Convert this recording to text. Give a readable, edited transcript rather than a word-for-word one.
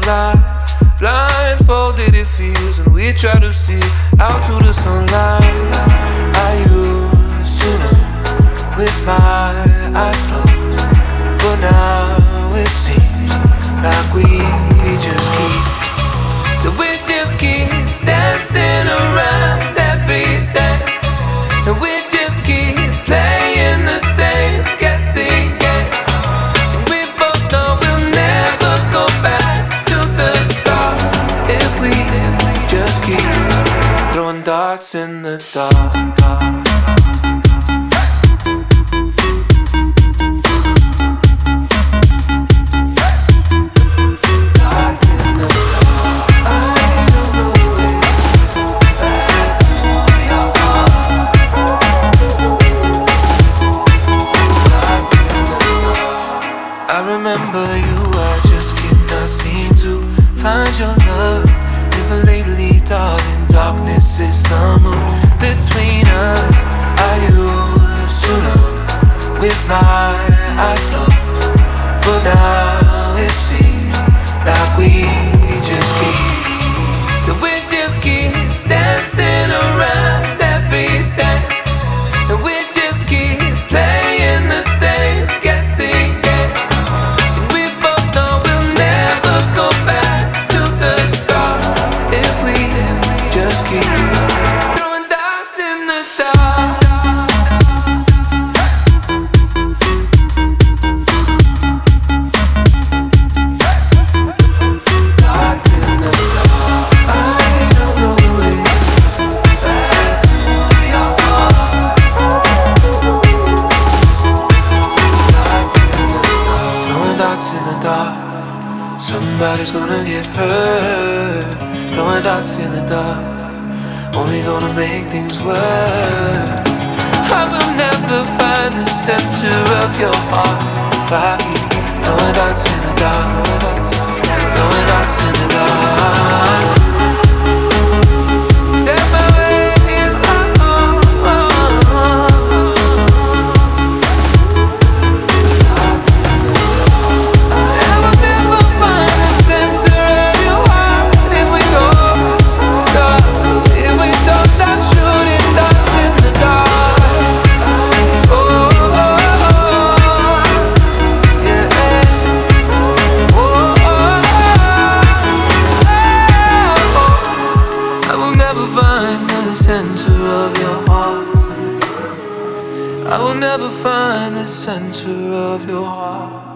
lights. Blindfolded it feels, and we try to steal out to the sunlight. I used to know with my eyes closed, but now it seems like we just keep. So we just keep dancing around everything, and we just keep playing the same guessing game. And we both know we'll never go back to the start if we just keep throwing darts in the dark. I remember you, I just cannot seem to find your love. It's a lately, darling, darkness is the moon between us. I used to know with my eyes closed, but now it seems like we just keep. So we just keep dancing around everything, and we just keep playing the same guessing game. In the dark, somebody's gonna get hurt. Throwing dots in the dark, only gonna make things worse. I will never find the center of your heart if I keep throwing dots in the dark, throwing dots in the dark. Set my ways home. Center of your heart, I will never find the center of your heart.